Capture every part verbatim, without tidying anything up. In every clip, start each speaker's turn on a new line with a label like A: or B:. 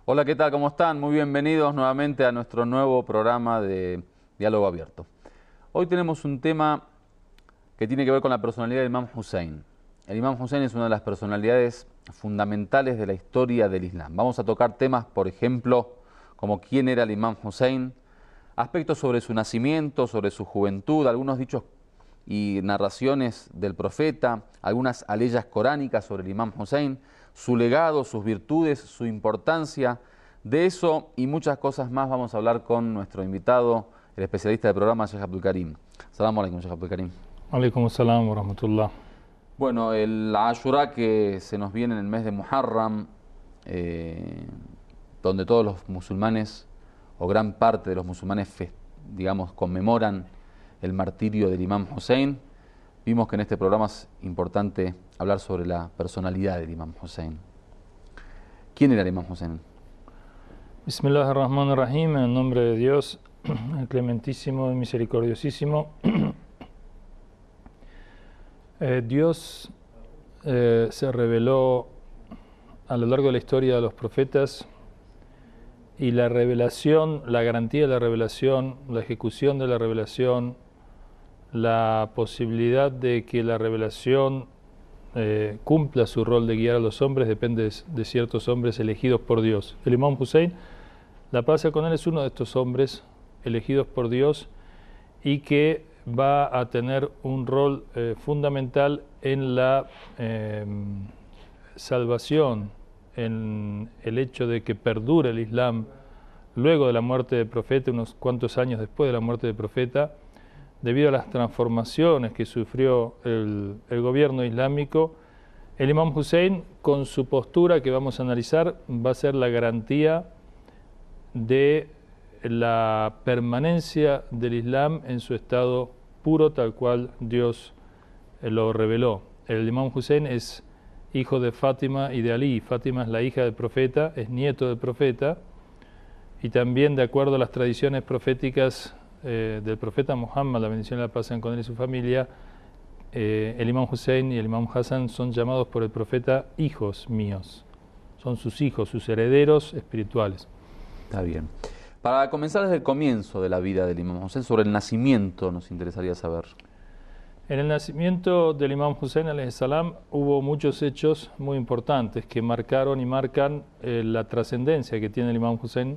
A: Hola, ¿qué tal? ¿Cómo están? Muy bienvenidos nuevamente a nuestro nuevo programa de Diálogo Abierto. Hoy tenemos un tema que tiene que ver con la personalidad del Imam Hussein. El Imam Hussein es una de las personalidades fundamentales de la historia del Islam. Vamos a tocar temas, por ejemplo, como quién era el Imam Hussein, aspectos sobre su nacimiento, sobre su juventud, algunos dichos y narraciones del profeta, algunas aleyas coránicas sobre el Imam Hussein, su legado, sus virtudes, su importancia. De eso y muchas cosas más vamos a hablar con nuestro invitado, el especialista del programa, Sheikh Abdul Karim. Assalamu alaikum, Sheikh Abdul Karim.
B: Alaikum assalam wa rahmatullah.
A: Bueno, el Ashura que se nos viene en el mes de Muharram, eh, donde todos los musulmanes, o gran parte de los musulmanes, digamos, conmemoran el martirio del Imam Hussein. Vimos que en este programa es importante hablar sobre la personalidad del Imam Hussein. ¿Quién era el Imam Hussein?
B: Bismillahirrahmanirrahim, en el nombre de Dios, el clementísimo y misericordiosísimo. eh, Dios eh, se reveló a lo largo de la historia de los profetas, y la revelación, la garantía de la revelación, la ejecución de la revelación, la posibilidad de que la revelación eh, cumpla su rol de guiar a los hombres depende de, de ciertos hombres elegidos por Dios. El Imam Hussein, la paz con él, es uno de estos hombres elegidos por Dios y que va a tener un rol eh, fundamental en la eh, salvación, en el hecho de que perdure el Islam luego de la muerte del profeta, unos cuantos años después de la muerte del profeta, debido a las transformaciones que sufrió el, el gobierno islámico. El Imam Hussein, con su postura que vamos a analizar, va a ser la garantía de la permanencia del Islam en su estado puro, tal cual Dios lo reveló. El Imam Hussein es hijo de Fátima y de Ali. Fátima es la hija del profeta, es nieto del profeta, y también, de acuerdo a las tradiciones proféticas eh, del profeta Muhammad, la bendición y la paz sean con él y su familia, eh, el Imam Hussein y el Imam Hassan son llamados por el profeta hijos míos. Son sus hijos, sus herederos espirituales.
A: Está bien. Para comenzar desde el comienzo de la vida del Imam Hussein, sobre el nacimiento nos interesaría saber.
B: En el nacimiento del Imam Hussein alayhi salam hubo muchos hechos muy importantes que marcaron y marcan eh, la trascendencia que tiene el Imam Hussein.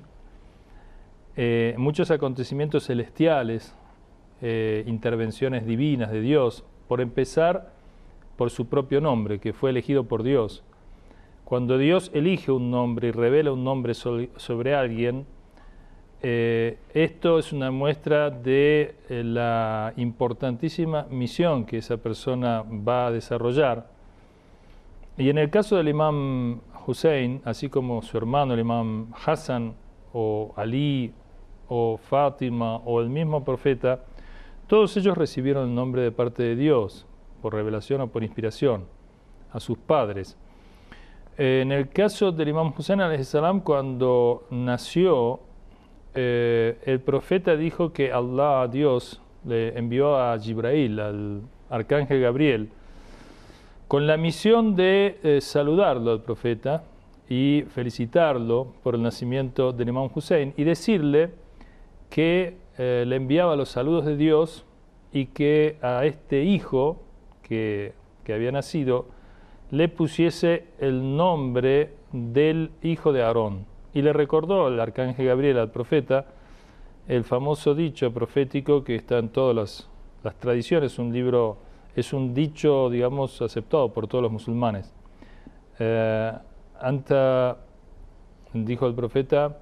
B: Eh, muchos acontecimientos celestiales, eh, intervenciones divinas de Dios, por empezar por su propio nombre, que fue elegido por Dios. Cuando Dios elige un nombre y revela un nombre so sobre alguien, eh, esto es una muestra de eh, la importantísima misión que esa persona va a desarrollar. Y en el caso del Imam Hussein, así como su hermano el Imam Hassan, o Ali, o Fátima, o el mismo profeta, todos ellos recibieron el nombre de parte de Dios, por revelación o por inspiración, a sus padres. En el caso del Imam Hussein alayhi salam, cuando nació, eh, el profeta dijo que Allah, Dios, le envió a Jibrail, al arcángel Gabriel, con la misión de eh, saludarlo al profeta y felicitarlo por el nacimiento del Imam Hussein y decirle que eh, le enviaba los saludos de Dios y que a este hijo que, que había nacido le pusiese el nombre del hijo de Aarón. Y le recordó el arcángel Gabriel al profeta el famoso dicho profético que está en todas las, las tradiciones, un libro, es un dicho, digamos, aceptado por todos los musulmanes. Eh, Anta, dijo el profeta,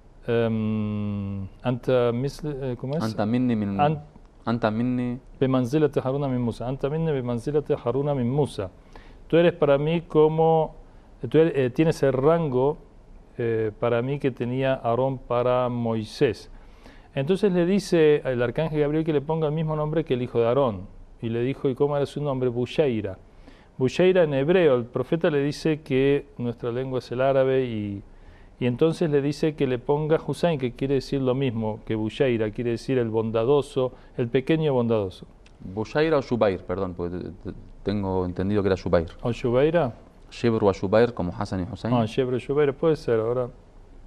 B: um, Anta misl, ¿cómo es?
A: Anta minni min,
B: An,
A: anta minni
B: bimanzilati Haruna min Musa. Anta minni bimanzilati Haruna min Musa. Tú eres para mí como, tú eres, eh, tienes el rango eh, para mí que tenía Aarón para Moisés. Entonces le dice al arcángel Gabriel que le ponga el mismo nombre que el hijo de Aarón. Y le dijo, ¿y cómo era su nombre? Bushaira. Bushaira en hebreo, el profeta le dice que nuestra lengua es el árabe y, y entonces le dice que le ponga Hussein, que quiere decir lo mismo que Bushaira, quiere decir el bondadoso, el pequeño bondadoso.
A: Bushaira o Shubair, perdón, porque tengo entendido que era Shubair.
B: ¿O Shubaira?
A: Shebr o Shubair, como Hassan y Hussein.
B: Ah, Shebr o Shubair, puede ser, ahora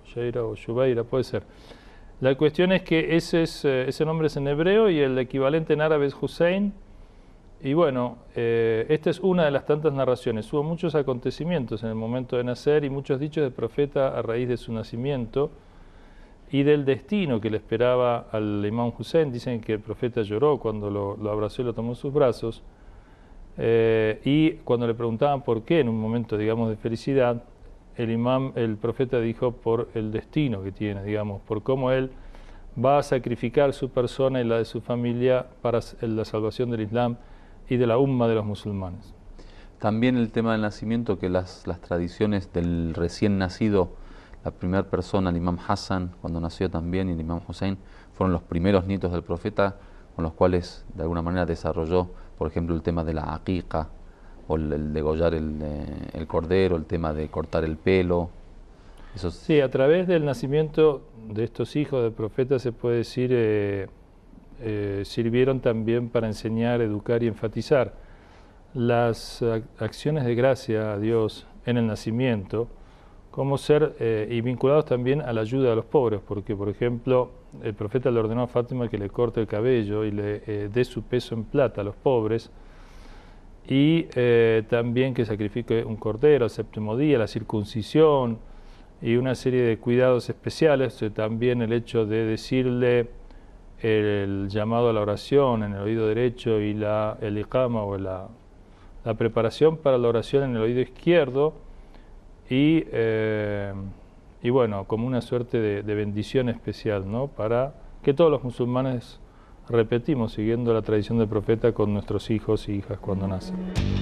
B: Sheira o Shubeira, puede ser. La cuestión es que ese, es, ese nombre es en hebreo y el equivalente en árabe es Hussein. Y bueno, eh, esta es una de las tantas narraciones. Hubo muchos acontecimientos en el momento de nacer y muchos dichos del profeta a raíz de su nacimiento y del destino que le esperaba al imam Hussein. Dicen que el profeta lloró cuando lo, lo abrazó y lo tomó en sus brazos. Eh, y cuando le preguntaban por qué, en un momento, digamos, de felicidad, el imam, el profeta dijo por el destino que tiene, digamos, por cómo él va a sacrificar su persona y la de su familia para la salvación del Islam y de la umma de los musulmanes.
A: También el tema del nacimiento, que las, las tradiciones del recién nacido, la primera persona, el imam Hassan, cuando nació también, y el imam Hussein, fueron los primeros nietos del profeta, con los cuales de alguna manera desarrolló, por ejemplo, el tema de la aqiqa, o el, el degollar el, eh, el cordero, el tema de cortar el pelo. Esos...
B: Sí, a través del nacimiento de estos hijos del profeta se puede decir, eh, eh, sirvieron también para enseñar, educar y enfatizar las acciones de gracia a Dios en el nacimiento, como ser, eh, y vinculados también a la ayuda a los pobres, porque por ejemplo el profeta le ordenó a Fátima que le corte el cabello y le eh, dé su peso en plata a los pobres, y eh, también que sacrifique un cordero al séptimo día, la circuncisión y una serie de cuidados especiales, eh, también el hecho de decirle el llamado a la oración en el oído derecho y la, el iqama o la, la preparación para la oración en el oído izquierdo, y, eh, y bueno, como una suerte de, de bendición especial, ¿no?, para que todos los musulmanes repetimos, siguiendo la tradición del profeta, con nuestros hijos y hijas cuando nacen.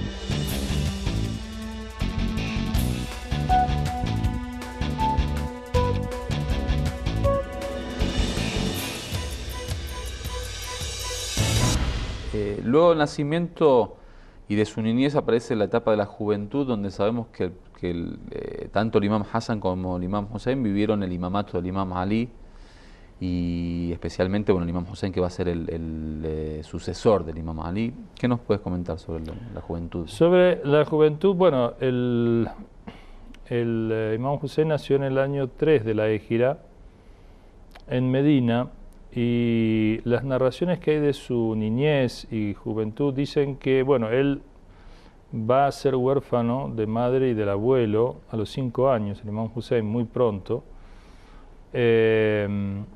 A: Eh, luego del nacimiento y de su niñez aparece la etapa de la juventud, donde sabemos que, que el, eh, tanto el imam Hassan como el imam Hussein vivieron el imamato del imam Ali, y especialmente bueno, el imam Hussein, que va a ser el, el eh, sucesor del imam Ali. ¿Qué nos puedes comentar sobre la, la juventud?
B: Sobre la juventud, bueno, el, el eh, imam Hussein nació en el año tres de la Égira, en Medina, y las narraciones que hay de su niñez y juventud dicen que, bueno, él va a ser huérfano de madre y del abuelo a los cinco años, el imam Hussein, muy pronto, eh,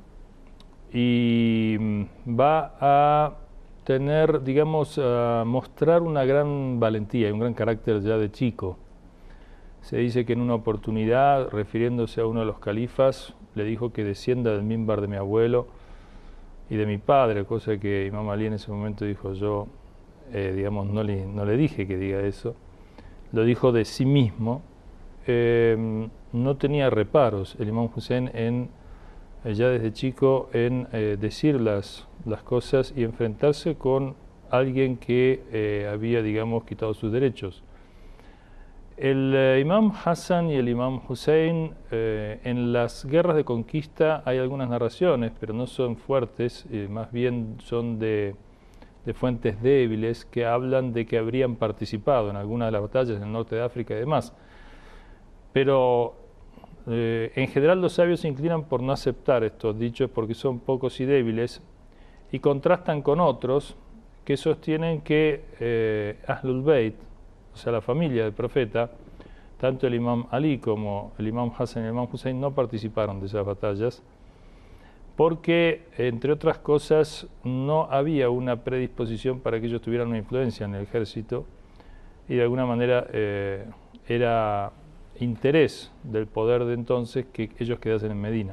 B: y va a tener, digamos, a mostrar una gran valentía y un gran carácter ya de chico. Se dice que en una oportunidad, refiriéndose a uno de los califas, le dijo que descienda del mimbar de mi abuelo y de mi padre, cosa que Imam Ali en ese momento dijo, yo, eh, digamos, no le, no le dije que diga eso, lo dijo de sí mismo. Eh, no tenía reparos el Imam Hussein en, eh, ya desde chico, en eh, decir las, las cosas y enfrentarse con alguien que eh, había, digamos, quitado sus derechos. El eh, imam Hassan y el imam Hussein, eh, en las guerras de conquista hay algunas narraciones, pero no son fuertes, eh, más bien son de, de fuentes débiles, que hablan de que habrían participado en alguna de las batallas en el norte de África y demás. Pero eh, en general los sabios se inclinan por no aceptar estos dichos porque son pocos y débiles, y contrastan con otros que sostienen que eh, Ahlul Bayt, o sea, la familia del profeta, tanto el imam Ali como el imam Hassan y el imam Hussein no participaron de esas batallas porque, entre otras cosas, no había una predisposición para que ellos tuvieran una influencia en el ejército, y de alguna manera eh, era interés del poder de entonces que ellos quedasen en Medina.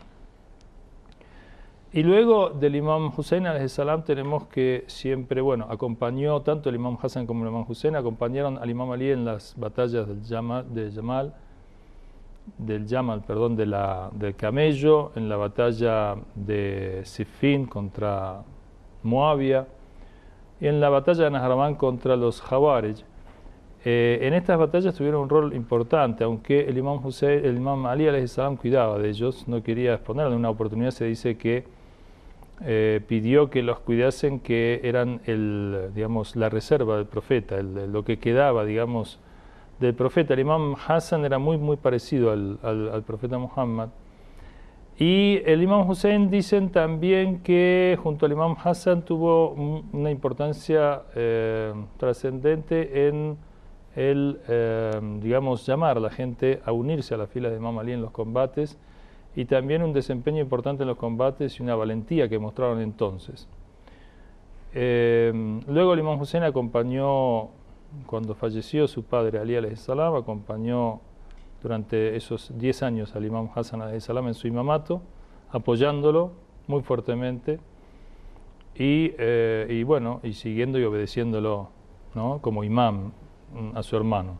B: Y luego del imam Hussein alayhis salam tenemos que siempre, bueno, acompañó tanto el imam Hassan como el imam Hussein, acompañaron al imam Ali en las batallas del Yamal, de Yamal, del Yamal, perdón, de la, del camello, en la batalla de Siffin contra Moabia, y en la batalla de Nahraman contra los Jawarij. Eh, en estas batallas tuvieron un rol importante, aunque el imam Hussein, el imam Ali alayhis salam cuidaba de ellos, no quería exponerlos. En una oportunidad se dice que Eh, pidió que los cuidasen, que eran el, digamos, la reserva del profeta, el, lo que quedaba, digamos, del profeta. El imam Hassan era muy, muy parecido al, al, al profeta Muhammad. Y el imam Hussein dicen también que junto al imam Hassan tuvo una importancia eh, trascendente en el, eh, digamos, llamar a la gente a unirse a las filas de Imam Ali en los combates, y también un desempeño importante en los combates y una valentía que mostraron entonces. Eh, luego el imam Hussein acompañó, cuando falleció su padre Ali alayhi salam, acompañó durante esos diez años al imam Hassan alayhi salam en su imamato, apoyándolo muy fuertemente y, eh, y bueno, y siguiendo y obedeciéndolo, ¿no?, como imam a su hermano.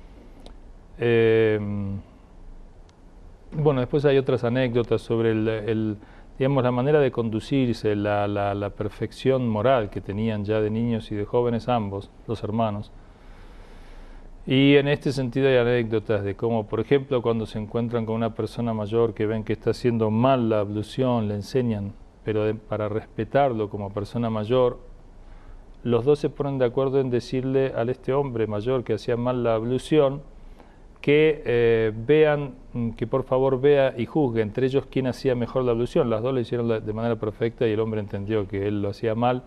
B: Eh, bueno, después hay otras anécdotas sobre el, el, digamos, la manera de conducirse, la, la, la perfección moral que tenían ya de niños y de jóvenes ambos, los hermanos. Y en este sentido hay anécdotas de cómo, por ejemplo, cuando se encuentran con una persona mayor que ven que está haciendo mal la ablución, le enseñan, pero de, para respetarlo como persona mayor, los dos se ponen de acuerdo en decirle a este hombre mayor que hacía mal la ablución que eh, vean, que por favor vea y juzgue entre ellos quién hacía mejor la ablución. Las dos lo hicieron de manera perfecta y el hombre entendió que él lo hacía mal.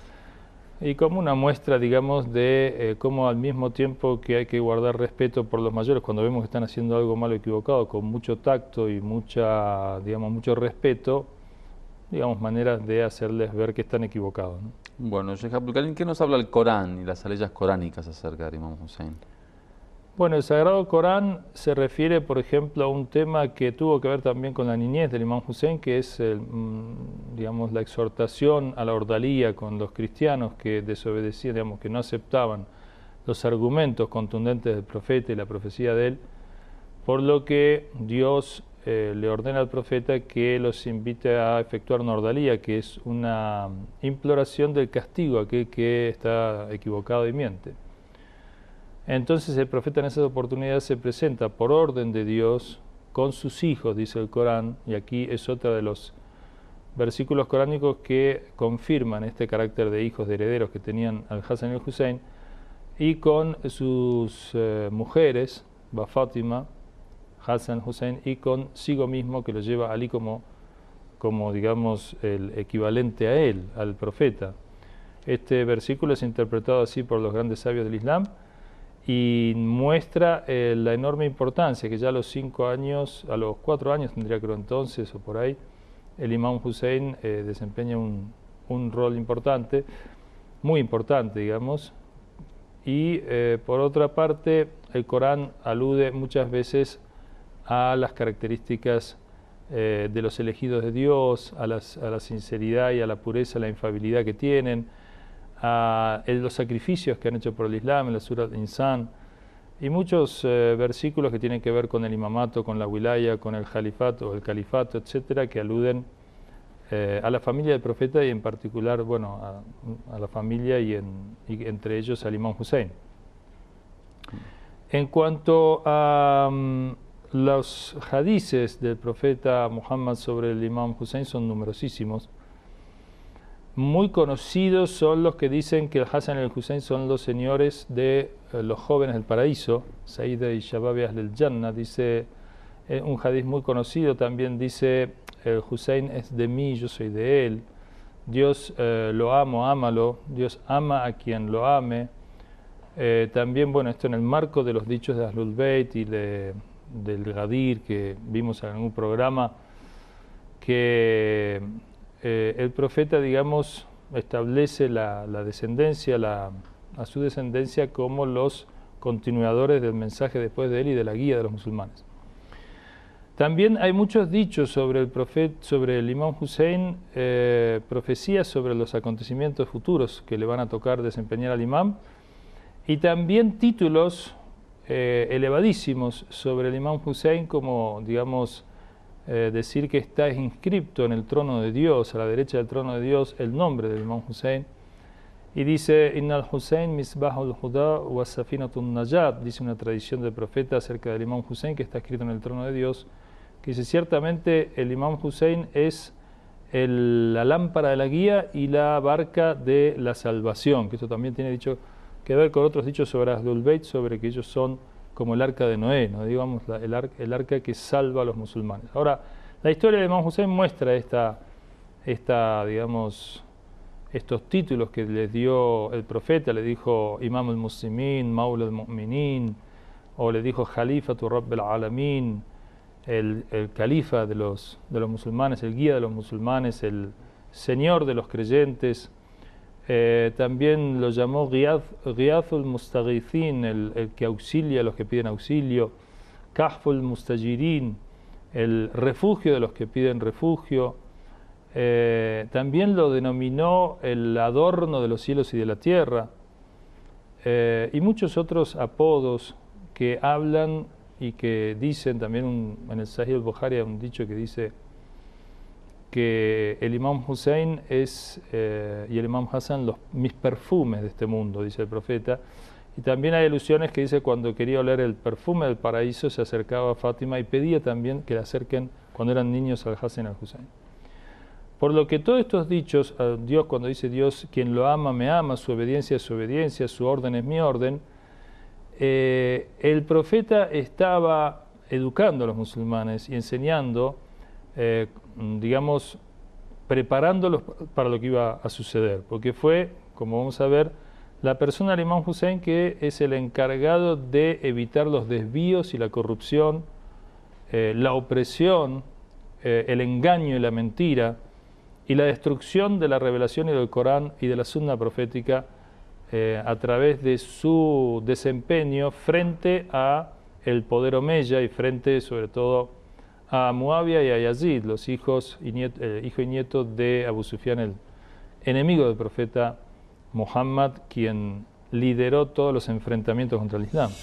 B: Y como una muestra, digamos, de eh, cómo al mismo tiempo que hay que guardar respeto por los mayores, cuando vemos que están haciendo algo malo o equivocado, con mucho tacto y mucha, digamos, mucho respeto, digamos, maneras de hacerles ver que están equivocados, ¿no?
A: Bueno, Sheikh Abdul Karim, ¿qué nos habla el Corán y las leyes coránicas acerca del imam Hussein?
B: Bueno, el Sagrado Corán se refiere, por ejemplo, a un tema que tuvo que ver también con la niñez del imam Hussein, que es, el, digamos, la exhortación a la ordalía con los cristianos que desobedecían, digamos, que no aceptaban los argumentos contundentes del profeta y la profecía de él, por lo que Dios eh, le ordena al profeta que los invite a efectuar una ordalía, que es una imploración del castigo a aquel que está equivocado y miente. Entonces el profeta en esa oportunidad se presenta por orden de Dios con sus hijos, dice el Corán, y aquí es otro de los versículos coránicos que confirman este carácter de hijos, de herederos que tenían al Hassan y al Hussein, y con sus eh, mujeres, Ba Fátima, Hassan, Hussein, y consigo mismo, que lo lleva Ali como, como digamos, el equivalente a él, al profeta. Este versículo es interpretado así por los grandes sabios del Islam, y muestra eh, la enorme importancia que ya a los cinco años, a los cuatro años tendría creo entonces, o por ahí, el imam Hussein eh, desempeña un, un rol importante, muy importante, digamos. Y eh, por otra parte, el Corán alude muchas veces a las características eh, de los elegidos de Dios, a, las, a la sinceridad y a la pureza, a la infalibilidad que tienen, a los sacrificios que han hecho por el Islam, en la Surah Al-Insan, y muchos eh, versículos que tienen que ver con el imamato, con la wilaya, con el califato, el califato, etcétera, que aluden eh, a la familia del profeta y en particular, bueno, a, a la familia y, en, y entre ellos al imam Hussein. En cuanto a um, los hadices del profeta Muhammad sobre el imam Hussein, son numerosísimos. Muy conocidos son los que dicen que el Hassan y el Hussein son los señores de eh, los jóvenes del paraíso. Sayyid y Shababi Ahl al-Jannah, dice eh, un hadiz muy conocido, también dice: el Hussein es de mí, yo soy de él. Dios eh, lo amo, ámalo. Dios ama a quien lo ame. Eh, también, bueno, esto en el marco de los dichos de Ahlul Bayt y de, del Ghadir que vimos en un programa, que Eh, el profeta, digamos, establece la, la descendencia, la, a su descendencia como los continuadores del mensaje después de él y de la guía de los musulmanes. También hay muchos dichos sobre el profeta, sobre el imam Hussein, eh, profecías sobre los acontecimientos futuros que le van a tocar desempeñar al imam, y también títulos eh, elevadísimos sobre el imam Hussein, como, digamos, Eh, decir que está inscripto en el trono de Dios, a la derecha del trono de Dios, el nombre del imam Hussein, y dice: Innal Hussein misbahul huda wa safinatun najat, dice una tradición del profeta acerca del imam Hussein, que está escrito en el trono de Dios, que dice: ciertamente el imam Hussein es el, la lámpara de la guía y la barca de la salvación, que esto también tiene dicho que ver con otros dichos sobre Ahlul Bayt, sobre que ellos son como el arca de Noé, ¿no? Digamos, la, el, ar, el arca que salva a los musulmanes. Ahora, la historia de Imam Hussein muestra esta, esta, digamos, estos títulos que les dio el profeta. Le dijo Imam al-Muslimin, Maula al-Mu'minin, o le dijo Jalifatu Rabb al-Alamin, el, el califa de los, de los musulmanes, el guía de los musulmanes, el señor de los creyentes. Eh, también lo llamó Ghiathul Mustaghithin, el, el que auxilia a los que piden auxilio, Kahful Mustajirin, el refugio de los que piden refugio. Eh, también lo denominó el adorno de los cielos y de la tierra, eh, y muchos otros apodos que hablan y que dicen. También un, en el Sahih al-Bukhari hay un dicho que dice que el Imam Hussein es, eh, y el Imam Hassan, los, mis perfumes de este mundo, dice el profeta. Y también hay alusiones que dice cuando quería oler el perfume del paraíso se acercaba a Fátima y pedía también que le acerquen cuando eran niños al Hassan y al Hussein. Por lo que todos estos dichos, Dios, cuando dice Dios, quien lo ama me ama, su obediencia es su obediencia, su orden es mi orden, eh, el profeta estaba educando a los musulmanes y enseñando, eh, digamos, preparándolos para lo que iba a suceder, porque fue, como vamos a ver, la persona del Imam Hussein que es el encargado de evitar los desvíos y la corrupción, eh, la opresión, eh, el engaño y la mentira, y la destrucción de la revelación y del Corán y de la sunna profética eh, a través de su desempeño frente a el poder omeya y frente sobre todo a Muawiyah y a Yazid, los hijos y nieto, eh, hijo y nieto de Abu Sufyan, el enemigo del profeta Muhammad, quien lideró todos los enfrentamientos contra el Islam.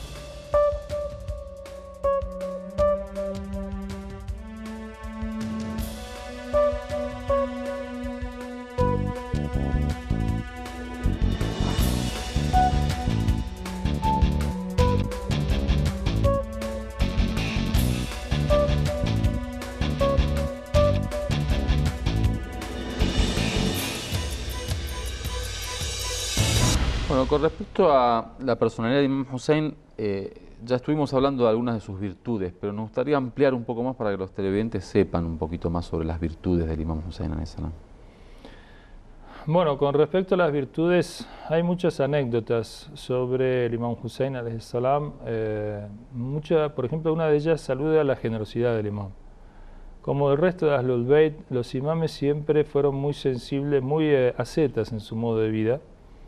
A: Bueno, con respecto a la personalidad de Imam Hussein, eh, ya estuvimos hablando de algunas de sus virtudes, pero nos gustaría ampliar un poco más para que los televidentes sepan un poquito más sobre las virtudes del Imam Hussein alayhi salam.
B: Bueno, con respecto a las virtudes, hay muchas anécdotas sobre el Imam Hussein alayhi salam. Eh, mucha, por ejemplo, una de ellas saluda a la generosidad del Imam. Como el resto de Ahlul Bayt, los imames siempre fueron muy sensibles, muy eh, ascetas en su modo de vida.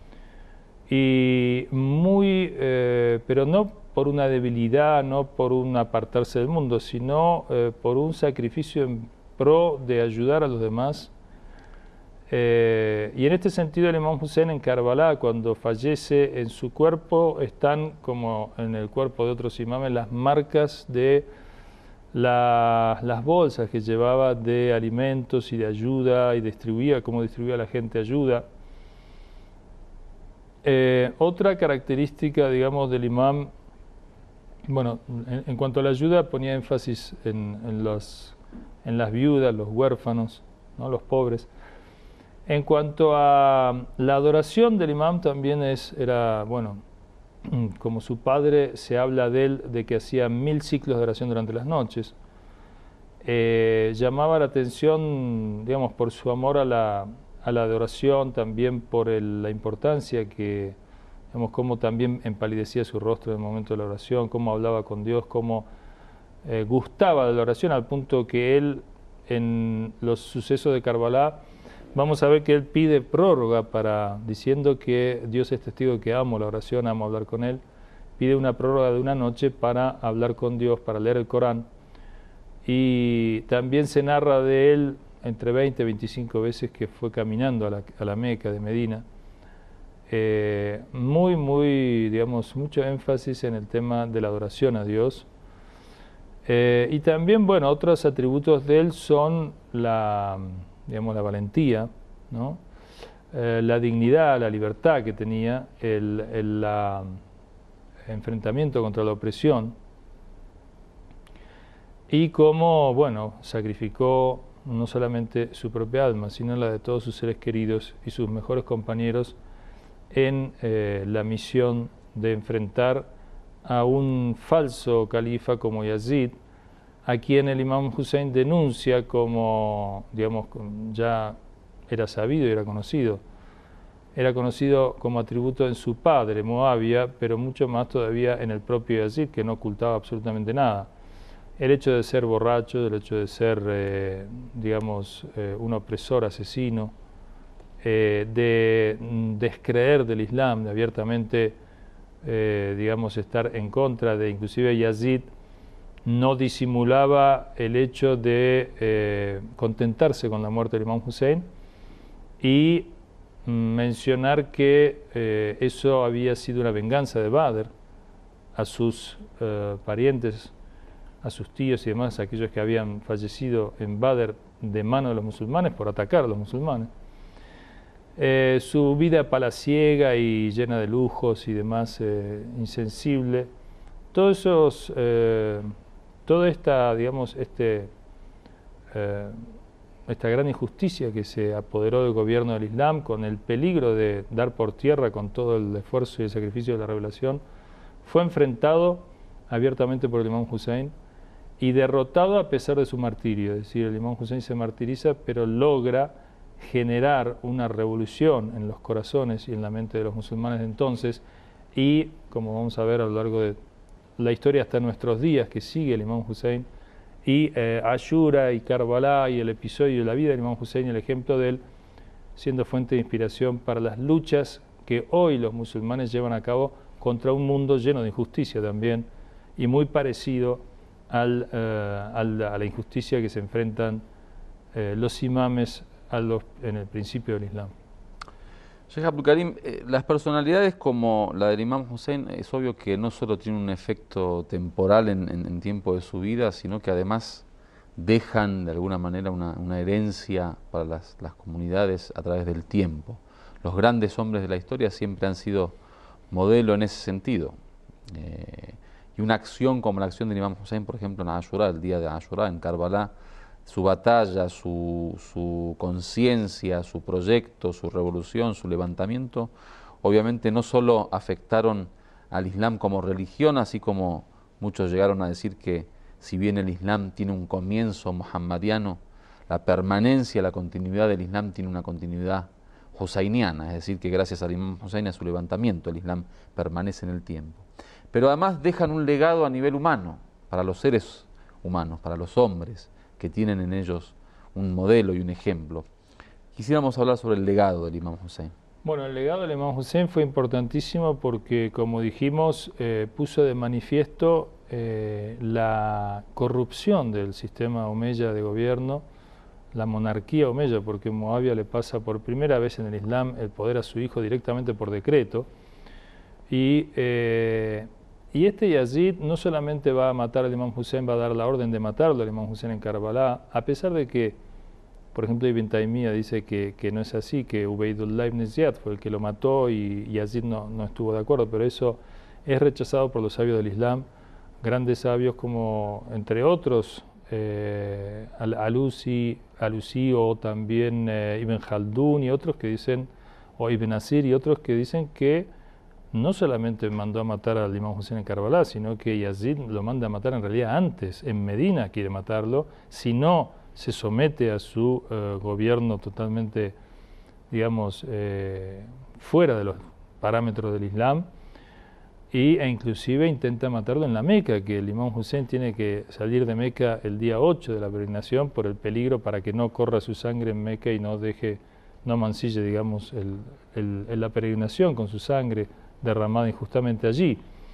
B: Y muy, eh, pero no por una debilidad, no por un apartarse del mundo, sino eh, por un sacrificio en pro de ayudar a los demás. Eh, y en este sentido el Imam Hussein en Karbala, cuando fallece, en su cuerpo están, como en el cuerpo de otros imames, las marcas de la, las bolsas que llevaba de alimentos y de ayuda, y distribuía, como distribuía a la gente ayuda. Eh, otra característica, digamos, del imam, bueno, en, en cuanto a la ayuda, ponía énfasis en, en, los, en las viudas, los huérfanos, ¿no?, los pobres. En cuanto a la adoración del imam, también es, era, bueno, como su padre, se habla de él, de que hacía mil ciclos de oración durante las noches. Eh, llamaba la atención, digamos, por su amor a la a la adoración, también por el, la importancia que, digamos, cómo también empalidecía su rostro en el momento de la oración, cómo hablaba con Dios, cómo eh, gustaba de la oración, al punto que él, en los sucesos de Karbala, vamos a ver que él pide prórroga para, diciendo que Dios es testigo de que amo la oración, amo hablar con él, pide una prórroga de una noche para hablar con Dios, para leer el Corán. Y también se narra de él entre veinte y veinticinco veces que fue caminando a la, a la Meca de Medina. Eh, muy, muy, digamos, mucho énfasis en el tema de la adoración a Dios. Eh, y también, bueno, otros atributos de él son la, digamos, la valentía, ¿no? Eh, la dignidad, la libertad que tenía, el, el la, enfrentamiento contra la opresión, y cómo, bueno, sacrificó no solamente su propia alma, sino la de todos sus seres queridos y sus mejores compañeros en eh, la misión de enfrentar a un falso califa como Yazid, a quien el imam Hussein denuncia como, digamos, ya era sabido y era conocido. Era conocido como atributo en su padre, Muawiyah, pero mucho más todavía en el propio Yazid, que no ocultaba absolutamente nada. El hecho de ser borracho, el hecho de ser, eh, digamos, eh, un opresor, asesino, eh, de descreer del Islam, de abiertamente, eh, digamos, estar en contra de, inclusive Yazid, no disimulaba el hecho de eh, contentarse con la muerte del imam Hussein y mencionar que eh, eso había sido una venganza de Badr a sus eh, parientes, a sus tíos y demás, aquellos que habían fallecido en Badr de mano de los musulmanes por atacar a los musulmanes. Eh, su vida palaciega y llena de lujos y demás, eh, insensible, todos esos, eh, toda esta, digamos, este, eh, esta gran injusticia que se apoderó del gobierno del Islam, con el peligro de dar por tierra con todo el esfuerzo y el sacrificio de la revelación, fue enfrentado abiertamente por el imam Hussein y derrotado a pesar de su martirio. Es decir, el imam Hussein se martiriza, pero logra generar una revolución en los corazones y en la mente de los musulmanes de entonces, y como vamos a ver a lo largo de la historia hasta nuestros días, que sigue el imam Hussein, y eh, Ashura y Karbala y el episodio de la vida del imam Hussein y el ejemplo de él siendo fuente de inspiración para las luchas que hoy los musulmanes llevan a cabo contra un mundo lleno de injusticia también, y muy parecido al, uh, al, a la injusticia que se enfrentan eh, los imames a los, en el principio del Islam.
A: Sheikh Abdul Karim, eh, las personalidades como la del imam Hussein es obvio que no solo tienen un efecto temporal en, en, en tiempo de su vida, sino que además dejan de alguna manera una, una herencia para las, las comunidades a través del tiempo. Los grandes hombres de la historia siempre han sido modelo en ese sentido. Eh, y una acción como la acción del imam Hussein, por ejemplo, en Ashura, el día de Ashura, en Karbala, su batalla, su, su conciencia, su proyecto, su revolución, su levantamiento, obviamente no solo afectaron al Islam como religión, así como muchos llegaron a decir que si bien el Islam tiene un comienzo muhammadiano, la permanencia, la continuidad del Islam tiene una continuidad husainiana, es decir, que gracias al imam Hussein y a su levantamiento el Islam permanece en el tiempo. Pero además dejan un legado a nivel humano, para los seres humanos, para los hombres, que tienen en ellos un modelo y un ejemplo. Quisiéramos hablar sobre el legado del imam Hussein.
B: Bueno, el legado del imam Hussein fue importantísimo porque, como dijimos, eh, puso de manifiesto eh, la corrupción del sistema omeya de gobierno, la monarquía omeya, porque Muawiyah le pasa por primera vez en el Islam el poder a su hijo directamente por decreto, y eh, Y este Yazid no solamente va a matar al imam Hussein, va a dar la orden de matarlo al imam Hussein en Karbala, a pesar de que, por ejemplo, Ibn Taymiyyah dice que, que no es así, que Ubaydullah ibn Ziyad fue el que lo mató y Yazid no, no estuvo de acuerdo, pero eso es rechazado por los sabios del Islam, grandes sabios como, entre otros, eh, Al-Alusi, Alusi o también eh, Ibn Khaldun y otros que dicen, o Ibn Asir y otros que dicen que no solamente mandó a matar al imam Hussein en Karbala, sino que Yazid lo manda a matar en realidad antes, en Medina quiere matarlo, si no se somete a su eh, gobierno totalmente, digamos, eh, fuera de los parámetros del Islam, y, e inclusive intenta matarlo en la Meca, que el imam Hussein tiene que salir de Meca el día ocho de la peregrinación por el peligro para que no corra su sangre en Meca y no deje, no mancille, digamos, el, el, el, la peregrinación con su sangre derramada injustamente allí.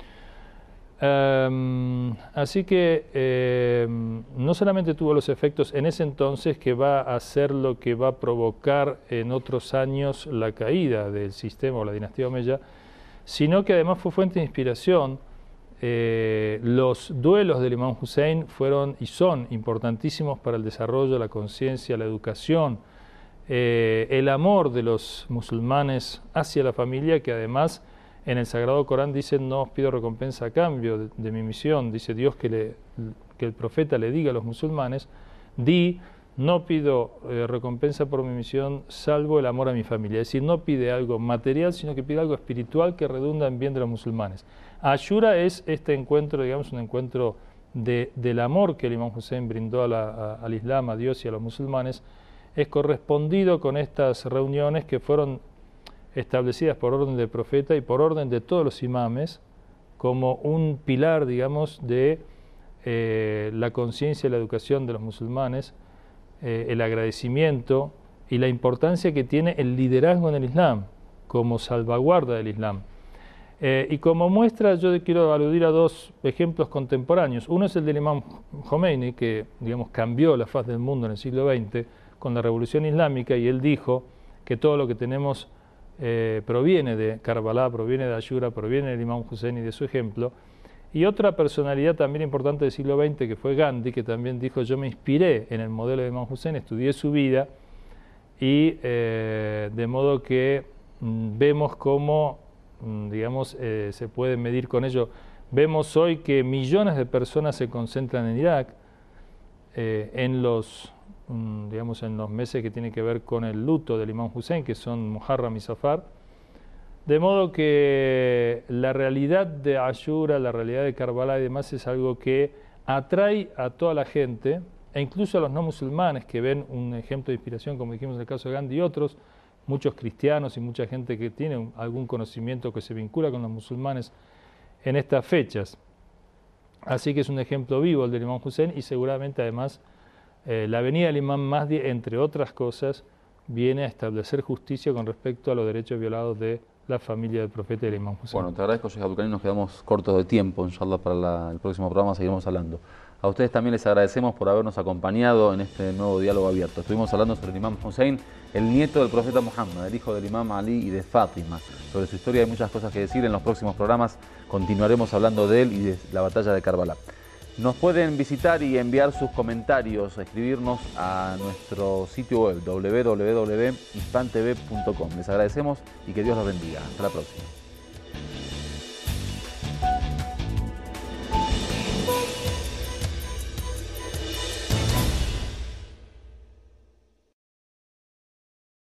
B: Um, así que eh, no solamente tuvo los efectos en ese entonces que va a ser lo que va a provocar en otros años la caída del sistema o la dinastía omeya, sino que además fue fuente de inspiración. Eh, los duelos del imam Hussein fueron y son importantísimos para el desarrollo, la conciencia, la educación, eh, el amor de los musulmanes hacia la familia, que además en el Sagrado Corán dice: no os pido recompensa a cambio de, de mi misión. Dice Dios que, le, que el profeta le diga a los musulmanes: di no pido eh, recompensa por mi misión salvo el amor a mi familia. Es decir, no pide algo material, sino que pide algo espiritual que redunda en bien de los musulmanes. Ashura es este encuentro, digamos, un encuentro de, del amor que el Imam Hussein brindó a la, a, al Islam, a Dios y a los musulmanes, es correspondido con estas reuniones que fueron establecidas por orden del profeta y por orden de todos los imames, como un pilar, digamos, de eh, la conciencia y la educación de los musulmanes, eh, el agradecimiento y la importancia que tiene el liderazgo en el Islam, como salvaguarda del Islam. Eh, y como muestra, yo quiero aludir a dos ejemplos contemporáneos. Uno es el del Imam Khomeini, que, digamos, cambió la faz del mundo en el siglo veinte con la Revolución Islámica, y él dijo que todo lo que tenemos eh, proviene de Karbala, proviene de Ashura, proviene del Imam Hussein y de su ejemplo. Y otra personalidad también importante del siglo veinte, que fue Gandhi, que también dijo: yo me inspiré en el modelo de Imam Hussein, estudié su vida, y eh, de modo que mm, vemos cómo, mm, digamos, eh, se puede medir con ello. Vemos hoy que millones de personas se concentran en Irak, eh, en los digamos en los meses que tienen que ver con el luto del Imam Hussein, que son Muharram y Safar, de modo que la realidad de Ashura, la realidad de Karbala y demás es algo que atrae a toda la gente, e incluso a los no musulmanes que ven un ejemplo de inspiración, como dijimos en el caso de Gandhi y otros, muchos cristianos y mucha gente que tiene algún conocimiento que se vincula con los musulmanes en estas fechas. Así que es un ejemplo vivo el del Imam Hussein, y seguramente además Eh, la venida del Imam Mahdi, entre otras cosas, viene a establecer justicia con respecto a los derechos violados de la familia del profeta y del Imam Hussein.
A: Bueno, te agradezco, Sheikh Abdul Karim, nos quedamos cortos de tiempo, inshallah para la, el próximo programa seguiremos hablando. A ustedes también les agradecemos por habernos acompañado en este nuevo diálogo abierto. Estuvimos hablando sobre el Imam Hussein, el nieto del profeta Muhammad, el hijo del Imam Ali y de Fátima. Sobre su historia hay muchas cosas que decir. En los próximos programas continuaremos hablando de él y de la batalla de Karbala. Nos pueden visitar y enviar sus comentarios, escribirnos a nuestro sitio web doble u doble u doble u punto hispan t v punto com. Les agradecemos y que Dios los bendiga. Hasta la próxima.